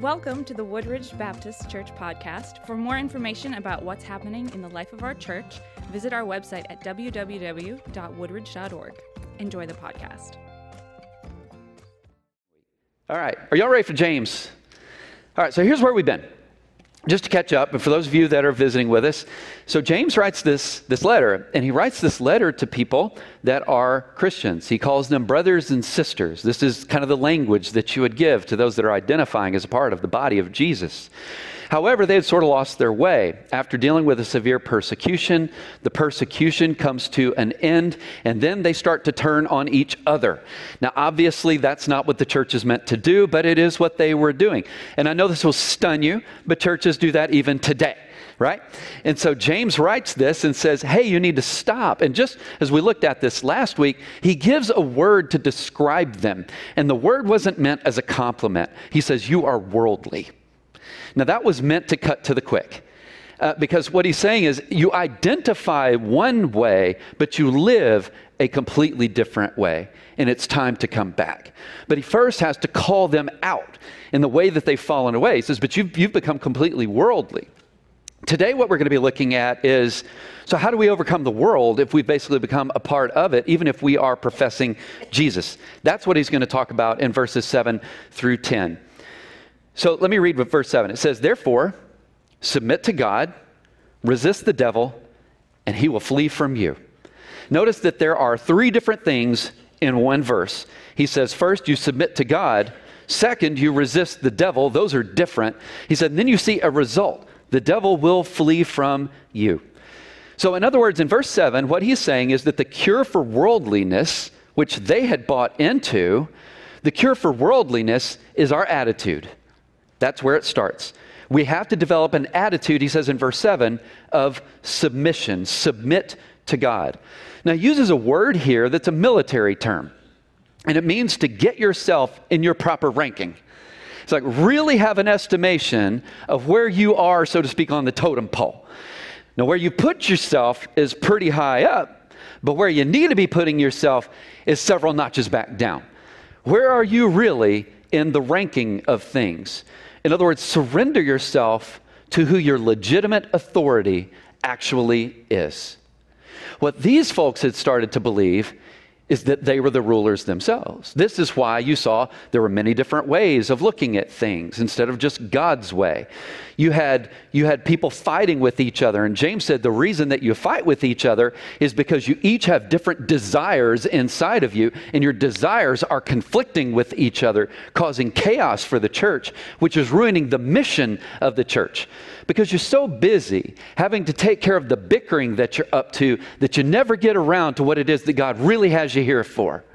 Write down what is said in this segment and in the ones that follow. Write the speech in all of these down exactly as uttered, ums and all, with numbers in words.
Welcome to the Woodridge Baptist Church podcast. For more information about what's happening in the life of our church, visit our website at w w w dot woodridge dot org. Enjoy the podcast. All right, are y'all ready for James? All right, so here's where we've been. Just to catch up, and for those of you that are visiting with us, so James writes this, this letter, and he writes this letter to people that are Christians. He calls them brothers and sisters. This is kind of the language that you would give to those that are identifying as a part of the body of Jesus. However, they had sort of lost their way. After dealing with a severe persecution, the persecution comes to an end, and then they start to turn on each other. Now, obviously, that's not what the church is meant to do, but it is what they were doing. And I know this will stun you, but churches do that even today, right? And so James writes this and says, hey, you need to stop. And just as we looked at this last week, he gives a word to describe them. And the word wasn't meant as a compliment. He says, you are worldly. Now, that was meant to cut to the quick, uh, because what he's saying is you identify one way, but you live a completely different way, and it's time to come back. But he first has to call them out in the way that they've fallen away. He says, but you've, you've become completely worldly. Today, what we're going to be looking at is, so how do we overcome the world if we've basically become a part of it, even if we are professing Jesus? That's what he's going to talk about in verses seven through ten. So let me read with verse seven. It says, therefore, submit to God, resist the devil, and he will flee from you. Notice that there are three different things in one verse. He says, first, you submit to God. Second, you resist the devil. Those are different. He said, and then you see a result. The devil will flee from you. So in other words, in verse seven, what he's saying is that the cure for worldliness, which they had bought into, the cure for worldliness is our attitude. That's where it starts. We have to develop an attitude, he says in verse seven, of submission. Submit to God. Now, he uses a word here that's a military term, and it means to get yourself in your proper ranking. It's like really have an estimation of where you are, so to speak, on the totem pole. Now, where you put yourself is pretty high up, but where you need to be putting yourself is several notches back down. Where are you really in the ranking of things? In other words, surrender yourself to who your legitimate authority actually is. What these folks had started to believe is that they were the rulers themselves. This is why you saw there were many different ways of looking at things instead of just God's way. You had, you had people fighting with each other, and James said the reason that you fight with each other is because you each have different desires inside of you, and your desires are conflicting with each other, causing chaos for the church, which is ruining the mission of the church. Because you're so busy having to take care of the bickering that you're up to that you never get around to what it is that God really has you here for.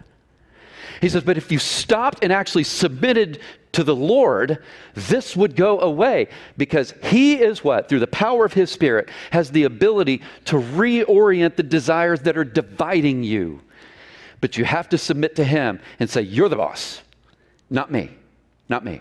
He says, but if you stopped and actually submitted to the Lord, this would go away, because he is what? Through the power of his Spirit, has the ability to reorient the desires that are dividing you. But you have to submit to him and say, you're the boss, not me, not me.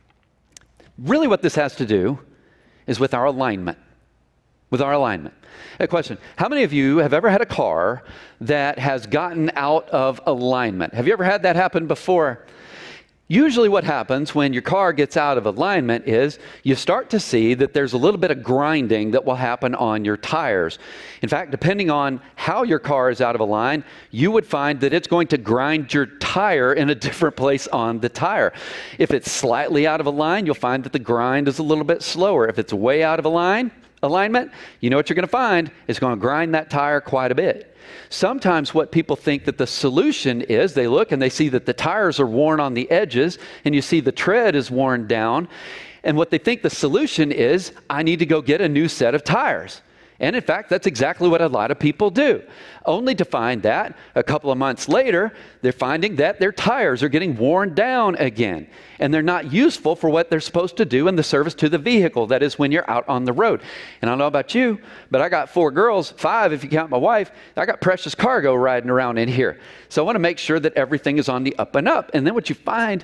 Really what this has to do is with our alignment, with our alignment. A question, how many of you have ever had a car that has gotten out of alignment? Have you ever had that happen before? Usually what happens when your car gets out of alignment is you start to see that there's a little bit of grinding that will happen on your tires. In fact, depending on how your car is out of line, you would find that it's going to grind your tire in a different place on the tire. If it's slightly out of a line, you'll find that the grind is a little bit slower. If it's way out of a line, alignment, you know what you're going to find is going to grind that tire quite a bit. Sometimes what people think that the solution is, they look and they see that the tires are worn on the edges, and you see the tread is worn down, and what they think the solution is, I need to go get a new set of tires. And in fact, that's exactly what a lot of people do, only to find that a couple of months later, they're finding that their tires are getting worn down again, and they're not useful for what they're supposed to do in the service to the vehicle, that is when you're out on the road. And I don't know about you, but I got four girls, five if you count my wife. I got precious cargo riding around in here. So I want to make sure that everything is on the up and up. And then what you find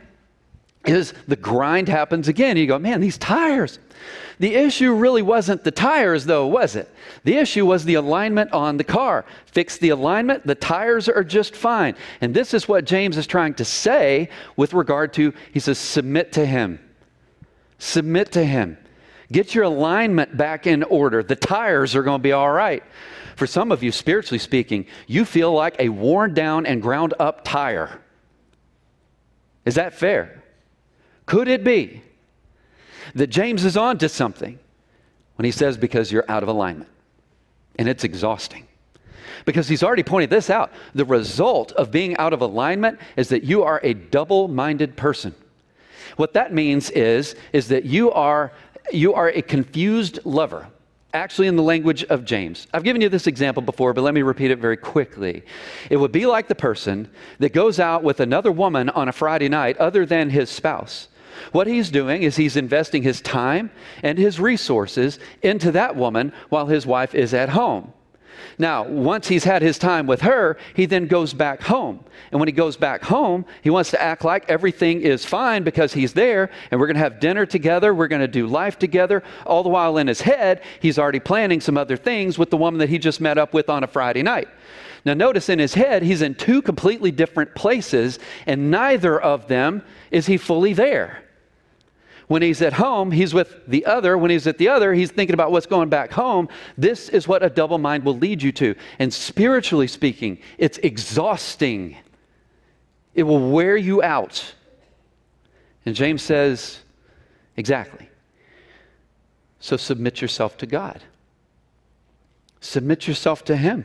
is the grind happens again. You go, man, these tires. The issue really wasn't the tires, though, was it? The issue was the alignment on the car. Fix the alignment, the tires are just fine. And this is what James is trying to say with regard to, he says, submit to him. Submit to him. Get your alignment back in order. The tires are going to be all right. For some of you, spiritually speaking, you feel like a worn down and ground up tire. Is that fair? Could it be that James is on to something when he says because you're out of alignment? And it's exhausting. Because he's already pointed this out. The result of being out of alignment is that you are a double-minded person. What that means is, is that you are, you are a confused lover. Actually, in the language of James. I've given you this example before, but let me repeat it very quickly. It would be like the person that goes out with another woman on a Friday night other than his spouse. What he's doing is he's investing his time and his resources into that woman while his wife is at home. Now, once he's had his time with her, he then goes back home. And when he goes back home, he wants to act like everything is fine because he's there and we're going to have dinner together, we're going to do life together. All the while in his head, he's already planning some other things with the woman that he just met up with on a Friday night. Now, notice in his head, he's in two completely different places, and neither of them is he fully there. When he's at home, he's with the other. When he's at the other, he's thinking about what's going back home. This is what a double mind will lead you to. And spiritually speaking, it's exhausting. It will wear you out. And James says, exactly. So submit yourself to God. Submit yourself to him.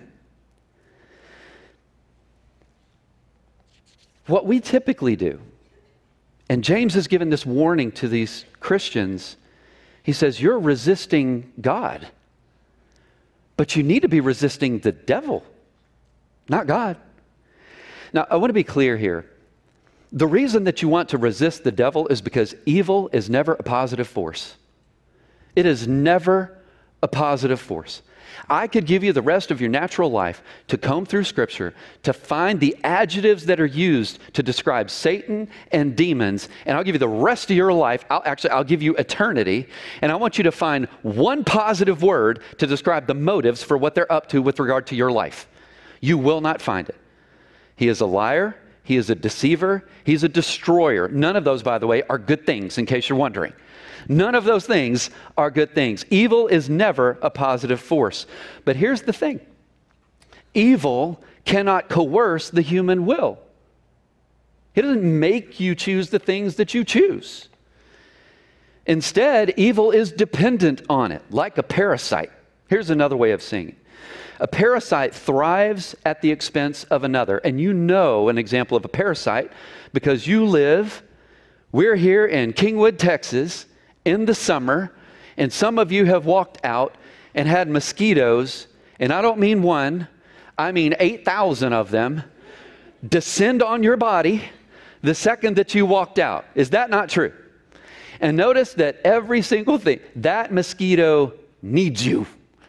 What we typically do, and James has given this warning to these Christians. He says, you're resisting God, but you need to be resisting the devil, not God. Now, I want to be clear here. The reason that you want to resist the devil is because evil is never a positive force. It is never a positive force. I could give you the rest of your natural life to comb through Scripture, to find the adjectives that are used to describe Satan and demons, and I'll give you the rest of your life. I'll, actually, I'll give you eternity, and I want you to find one positive word to describe the motives for what they're up to with regard to your life. You will not find it. He is a liar. He is a deceiver. He's a destroyer. None of those, by the way, are good things, in case you're wondering. None of those things are good things. Evil is never a positive force. But here's the thing. Evil cannot coerce the human will. It doesn't make you choose the things that you choose. Instead, evil is dependent on it, like a parasite. Here's another way of seeing it. A parasite thrives at the expense of another. And you know an example of a parasite because you live, we're here in Kingwood, Texas, in the summer, and some of you have walked out and had mosquitoes, and I don't mean one, I mean eight thousand of them, descend on your body the second that you walked out. Is that not true? And notice that every single thing, that mosquito needs you.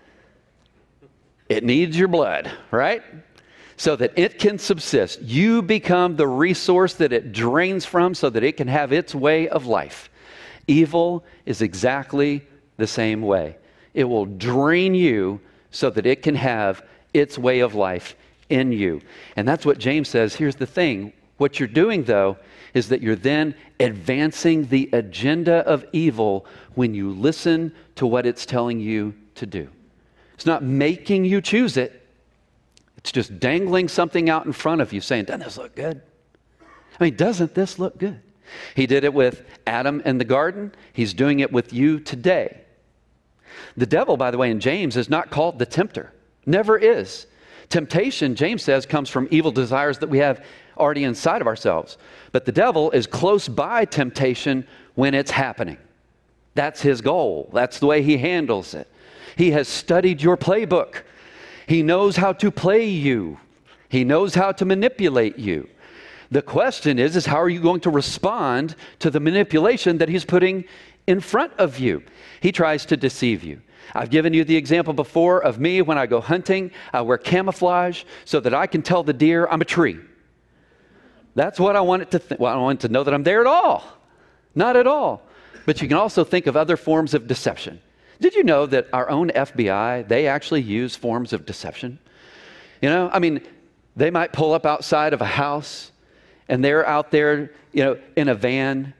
It needs your blood, right? So that it can subsist. You become the resource that it drains from so that it can have its way of life. Evil is exactly the same way. It will drain you so that it can have its way of life in you. And that's what James says. Here's the thing. What you're doing, though, is that you're then advancing the agenda of evil when you listen to what it's telling you to do. It's not making you choose it. It's just dangling something out in front of you saying, doesn't this look good? I mean, doesn't this look good? He did it with Adam in the garden. He's doing it with you today. The devil, by the way, in James is not called the tempter. Never is. Temptation, James says, comes from evil desires that we have already inside of ourselves. But the devil is close by temptation when it's happening. That's his goal. That's the way he handles it. He has studied your playbook. He knows how to play you. He knows how to manipulate you. The question is, is how are you going to respond to the manipulation that he's putting in front of you? He tries to deceive you. I've given you the example before of me when I go hunting. I wear camouflage so that I can tell the deer I'm a tree. That's what I want it to think. Well, I don't want it to know that I'm there at all. Not at all. But you can also think of other forms of deception. Did you know that our own F B I, they actually use forms of deception? You know, I mean, they might pull up outside of a house and they're out there, you know, in a van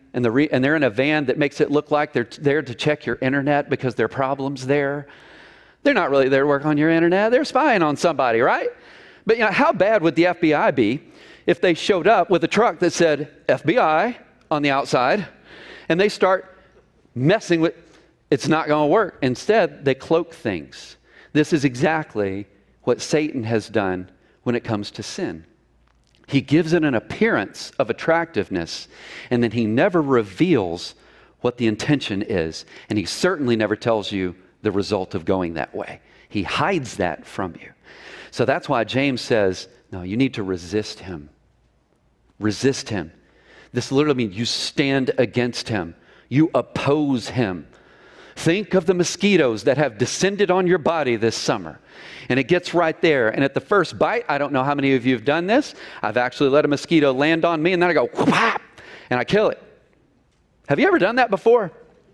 and, the re- and they're in a van that makes it look like they're t- there to check your internet because there are problems there. They're not really there to work on your internet. They're spying on somebody, right? But you know, how bad would the F B I be if they showed up with a truck that said F B I on the outside, and they start messing with, it's not going to work. Instead, they cloak things. This is exactly what Satan has done when it comes to sin. He gives it an appearance of attractiveness, and then he never reveals what the intention is. And he certainly never tells you the result of going that way. He hides that from you. So that's why James says, no, you need to resist him. Resist him. This literally means you stand against him. You oppose him. Think of the mosquitoes that have descended on your body this summer. And it gets right there. And at the first bite, I don't know how many of you have done this. I've actually let a mosquito land on me, and then I go, whap, and I kill it. Have you ever done that before?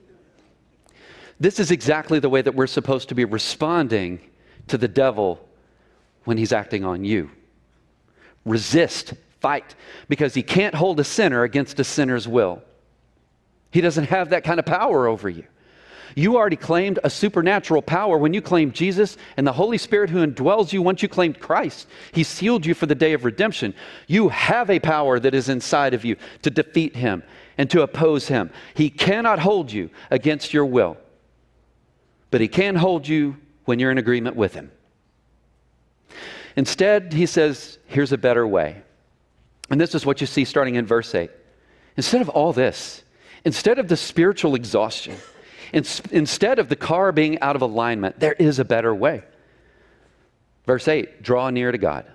This is exactly the way that we're supposed to be responding to the devil when he's acting on you. Resist, fight, because he can't hold a sinner against a sinner's will. He doesn't have that kind of power over you. You already claimed a supernatural power when you claimed Jesus, and the Holy Spirit who indwells you once you claimed Christ. He sealed you for the day of redemption. You have a power that is inside of you to defeat him and to oppose him. He cannot hold you against your will, but he can hold you when you're in agreement with him. Instead, he says, here's a better way. And this is what you see starting in verse eight. Instead of all this, instead of the spiritual exhaustion, instead of the car being out of alignment, there is a better way. Verse eight, draw near to God.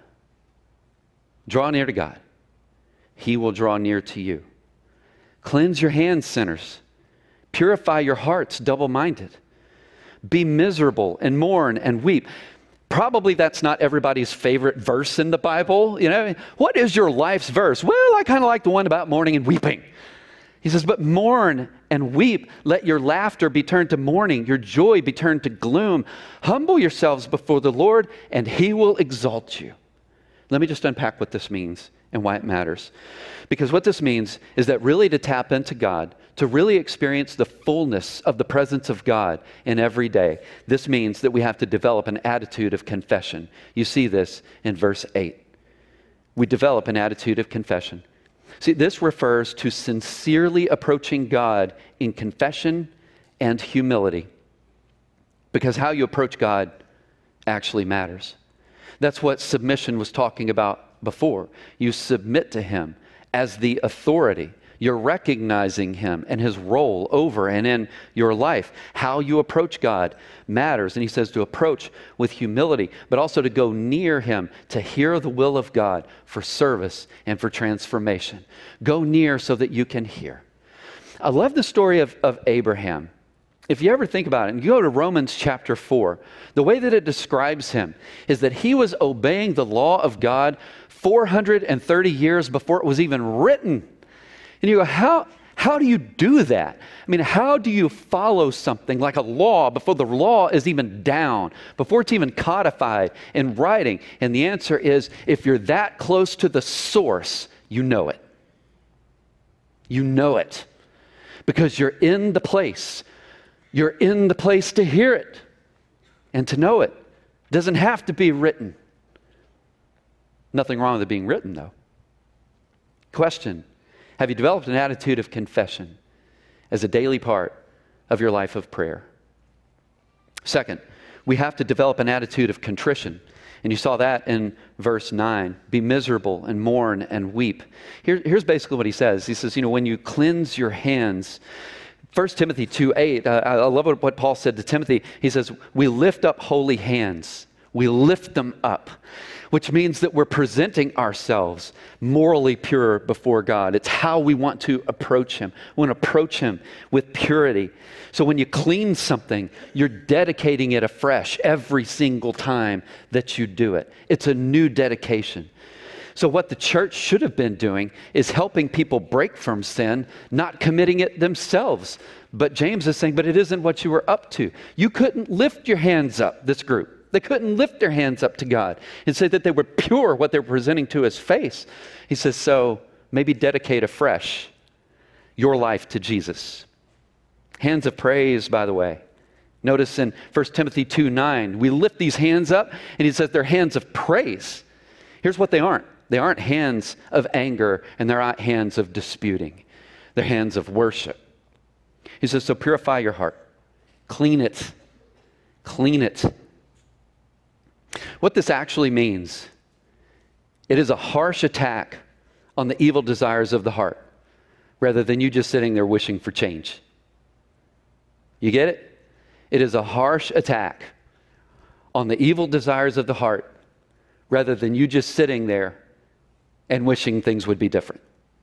Draw near to God. He will draw near to you. Cleanse your hands, sinners. Purify your hearts, double-minded. Be miserable and mourn and weep. Probably that's not everybody's favorite verse in the Bible. You know, what is your life's verse? Well, I kind of like the one about mourning and weeping. He says, but mourn and weep. Let your laughter be turned to mourning, your joy be turned to gloom. Humble yourselves before the Lord, and he will exalt you. Let me just unpack what this means and why it matters. Because what this means is that really to tap into God, to really experience the fullness of the presence of God in every day, this means that we have to develop an attitude of confession. You see this in verse eight. We develop an attitude of confession. See, this refers to sincerely approaching God in confession and humility, because how you approach God actually matters. That's what submission was talking about before. You submit to him as the authority. You're recognizing him and his role over and in your life. How you approach God matters. And he says to approach with humility, but also to go near him, to hear the will of God for service and for transformation. Go near so that you can hear. I love the story of, of Abraham. If you ever think about it, and you go to Romans chapter four, the way that it describes him is that he was obeying the law of God four hundred thirty years before it was even written. And you go, how, how do you do that? I mean, how do you follow something like a law before the law is even down, before it's even codified in writing? And the answer is, if you're that close to the source, you know it. You know it. Because you're in the place. You're in the place to hear it and to know it. It doesn't have to be written. Nothing wrong with it being written, though. Question. Have you developed an attitude of confession as a daily part of your life of prayer? Second, we have to develop an attitude of contrition. And you saw that in verse nine. Be miserable and mourn and weep. Here, here's basically what he says. He says, you know, when you cleanse your hands, First Timothy two eight, uh, I love what Paul said to Timothy. He says, we lift up holy hands. We lift them up, which means that we're presenting ourselves morally pure before God. It's how we want to approach him. We want to approach him with purity. So when you clean something, you're dedicating it afresh every single time that you do it. It's a new dedication. So what the church should have been doing is helping people break from sin, not committing it themselves. But James is saying, but it isn't what you were up to. You couldn't lift your hands up, this group. They couldn't lift their hands up to God and say that they were pure, what they were presenting to his face. He says, so maybe dedicate afresh your life to Jesus. Hands of praise, by the way. Notice in First Timothy two nine, we lift these hands up, and he says they're hands of praise. Here's what they aren't. They aren't hands of anger, and they're not hands of disputing. They're hands of worship. He says, so purify your heart. Clean it. Clean it. What this actually means, it is a harsh attack on the evil desires of the heart, rather than you just sitting there wishing for change. You get it? It is a harsh attack on the evil desires of the heart, rather than you just sitting there and wishing things would be different.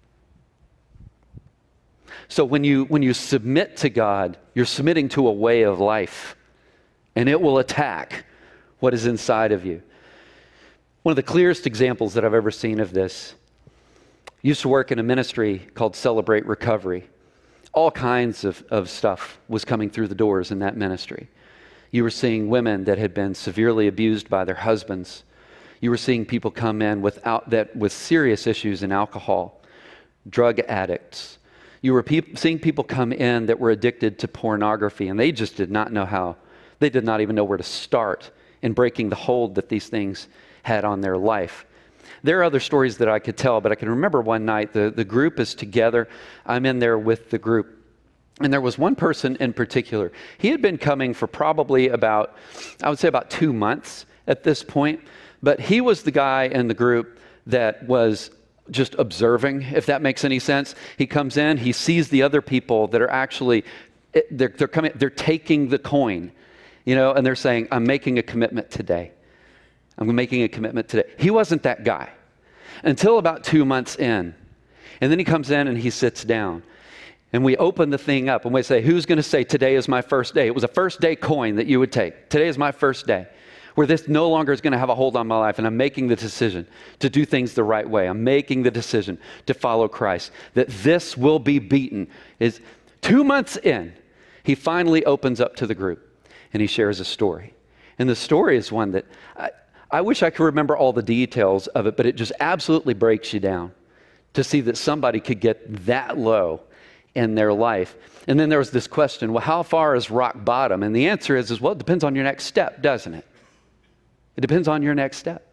So when you when you submit to God, you're submitting to a way of life, and it will attack what is inside of you. One of the clearest examples that I've ever seen of this, I used to work in a ministry called Celebrate Recovery. All kinds of, of stuff was coming through the doors in that ministry. You were seeing women that had been severely abused by their husbands. You were seeing people come in without that with serious issues in alcohol, drug addicts. You were pe- seeing people come in that were addicted to pornography, and they just did not know how. They did not even know where to start in breaking the hold that these things had on their life. There are other stories that I could tell, but I can remember one night the, the group is together. I'm in there with the group. And there was one person in particular. He had been coming for probably about, I would say about two months at this point. But he was the guy in the group that was just observing, if that makes any sense. He comes in, he sees the other people that are actually, they're, they're coming, they're taking the coin, you know, and they're saying, I'm making a commitment today. I'm making a commitment today. He wasn't that guy until about two months in. And then he comes in and he sits down. And we open the thing up and we say, who's going to say today is my first day? It was a first day coin that you would take. Today is my first day, where this no longer is going to have a hold on my life, and I'm making the decision to do things the right way. I'm making the decision to follow Christ, that this will be beaten. Is two months in, he finally opens up to the group, and he shares a story. And the story is one that I, I wish I could remember all the details of it, but it just absolutely breaks you down to see that somebody could get that low in their life. And then there was this question, well, how far is rock bottom? And the answer is, is well, it depends on your next step, doesn't it? It depends on your next step.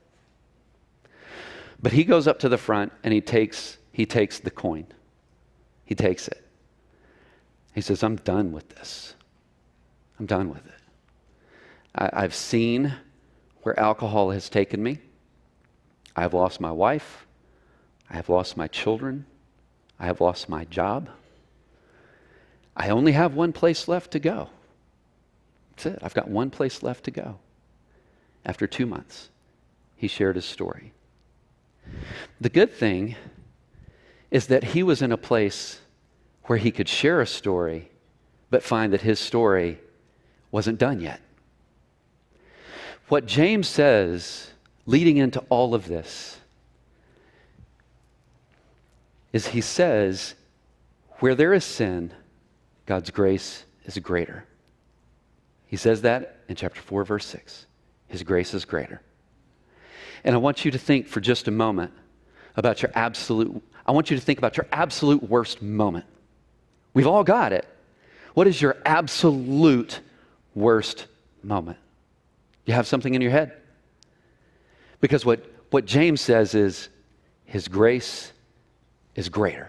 But he goes up to the front and he takes he takes the coin. He takes it. He says, I'm done with this. I'm done with it. I, I've seen where alcohol has taken me. I have lost my wife. I have lost my children. I have lost my job. I only have one place left to go. That's it. I've got one place left to go. After two months, he shared his story. The good thing is that he was in a place where he could share a story, but find that his story wasn't done yet. What James says, leading into all of this, is he says, where there is sin, God's grace is greater. He says that in chapter four, verse six. His grace is greater. And I want you to think for just a moment about your absolute, I want you to think about your absolute worst moment. We've all got it. What is your absolute worst moment? You have something in your head? Because what, what James says is, his grace is greater.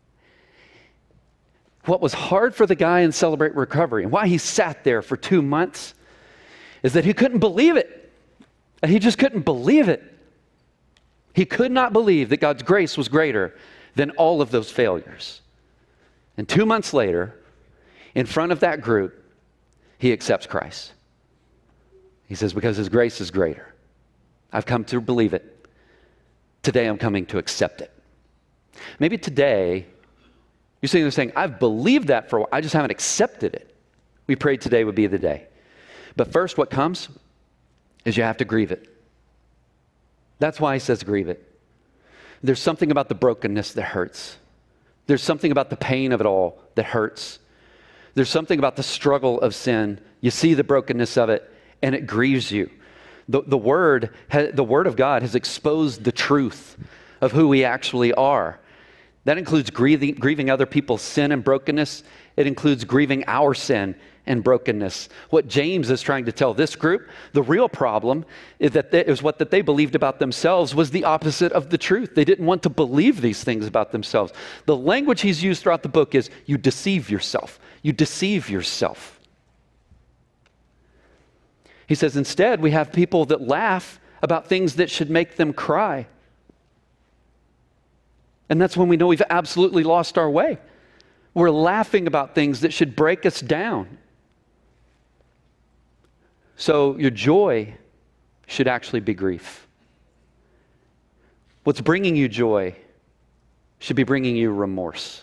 What was hard for the guy in Celebrate Recovery, and why he sat there for two months, is that he couldn't believe it. And he just couldn't believe it. He could not believe that God's grace was greater than all of those failures. And two months later, in front of that group, he accepts Christ. He says, because his grace is greater. I've come to believe it. Today I'm coming to accept it. Maybe today, you're sitting there saying, I've believed that for a while, I just haven't accepted it. We prayed today would be the day. But first, what comes is you have to grieve it. That's why he says grieve it. There's something about the brokenness that hurts. There's something about the pain of it all that hurts. There's something about the struggle of sin. You see the brokenness of it, and it grieves you. The, the, word, the Word of God has exposed the truth of who we actually are. That includes grieving, grieving other people's sin and brokenness. It includes grieving our sin and brokenness. What James is trying to tell this group, the real problem is that they, is what that they believed about themselves was the opposite of the truth. They didn't want to believe these things about themselves. The language he's used throughout the book is, you deceive yourself. You deceive yourself. He says, instead, we have people that laugh about things that should make them cry. And that's when we know we've absolutely lost our way. We're laughing about things that should break us down. So your joy should actually be grief. What's bringing you joy should be bringing you remorse.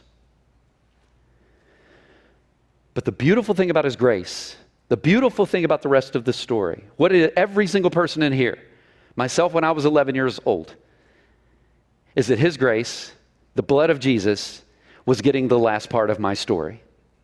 But the beautiful thing about His grace, the beautiful thing about the rest of the story, what did every single person in here, myself when I was eleven years old, is that His grace, the blood of Jesus, was getting the last part of my story.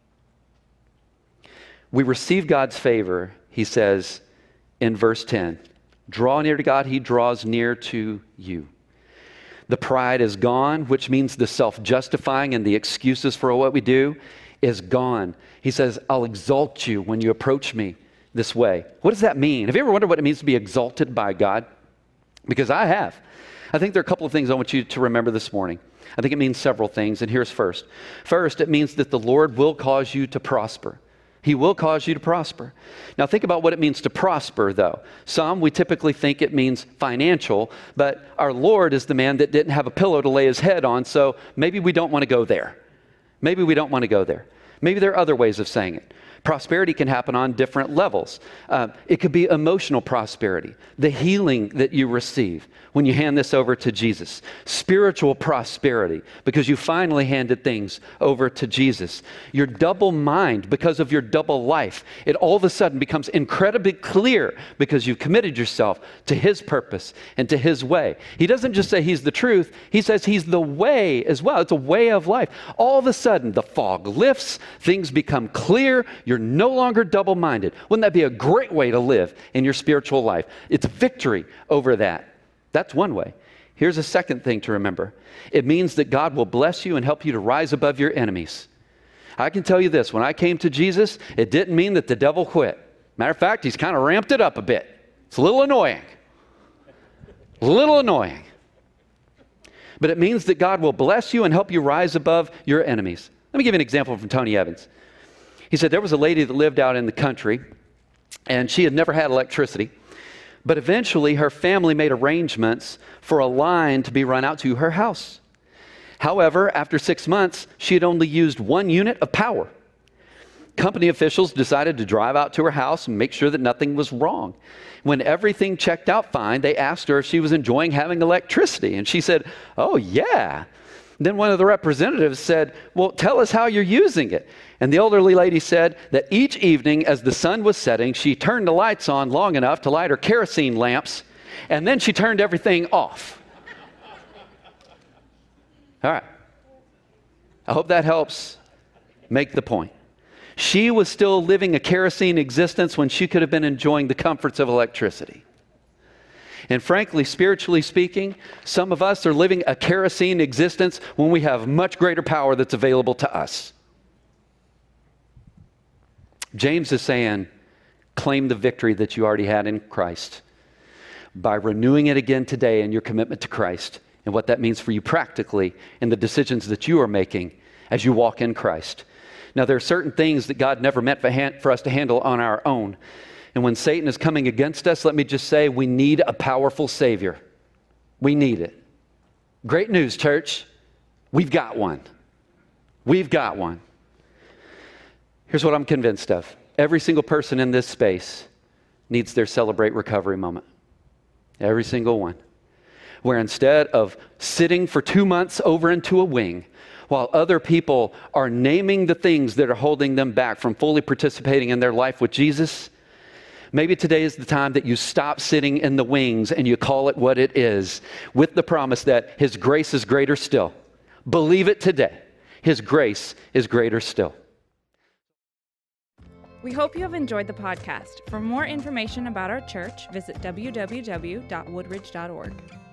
We receive God's favor, he says in verse ten. Draw near to God, He draws near to you. The pride is gone, which means the self-justifying and the excuses for what we do is gone. He says, I'll exalt you when you approach me this way. What does that mean? Have you ever wondered what it means to be exalted by God? Because I have. I think there are a couple of things I want you to remember this morning. I think it means several things, and here's first. First, it means that the Lord will cause you to prosper. He will cause you to prosper. Now think about what it means to prosper, though. Some, we typically think it means financial, but our Lord is the man that didn't have a pillow to lay his head on, so maybe we don't want to go there. Maybe we don't want to go there. Maybe there are other ways of saying it. Prosperity can happen on different levels. Uh, it could be emotional prosperity, the healing that you receive when you hand this over to Jesus. Spiritual prosperity, because you finally handed things over to Jesus. Your double mind, because of your double life, it all of a sudden becomes incredibly clear because you've committed yourself to His purpose and to His way. He doesn't just say He's the truth, He says He's the way as well. It's a way of life. All of a sudden, the fog lifts, things become clear, you're no longer double-minded. Wouldn't that be a great way to live in your spiritual life? It's victory over that. That's one way. Here's a second thing to remember. It means that God will bless you and help you to rise above your enemies. I can tell you this, when I came to Jesus, it didn't mean that the devil quit. Matter of fact, he's kind of ramped it up a bit. It's a little annoying. A little annoying. But it means that God will bless you and help you rise above your enemies. Let me give you an example from Tony Evans. He said there was a lady that lived out in the country, and she had never had electricity. But eventually, her family made arrangements for a line to be run out to her house. However, after six months, she had only used one unit of power. Company officials decided to drive out to her house and make sure that nothing was wrong. When everything checked out fine, they asked her if she was enjoying having electricity. And she said, oh, yeah. Then one of the representatives said, well, tell us how you're using it. And the elderly lady said that each evening as the sun was setting, she turned the lights on long enough to light her kerosene lamps, and then she turned everything off. All right. I hope that helps make the point. She was still living a kerosene existence when she could have been enjoying the comforts of electricity. And frankly, spiritually speaking, some of us are living a kerosene existence when we have much greater power that's available to us. James is saying, claim the victory that you already had in Christ by renewing it again today in your commitment to Christ and what that means for you practically in the decisions that you are making as you walk in Christ. Now, there are certain things that God never meant for, hand, for us to handle on our own. And when Satan is coming against us, let me just say, we need a powerful Savior. We need it. Great news, church. We've got one. We've got one. Here's what I'm convinced of. Every single person in this space needs their Celebrate Recovery moment. Every single one. Where instead of sitting for two months over into a wing, while other people are naming the things that are holding them back from fully participating in their life with Jesus, maybe today is the time that you stop sitting in the wings and you call it what it is, with the promise that His grace is greater still. Believe it today. His grace is greater still. We hope you have enjoyed the podcast. For more information about our church, visit w w w dot woodridge dot org.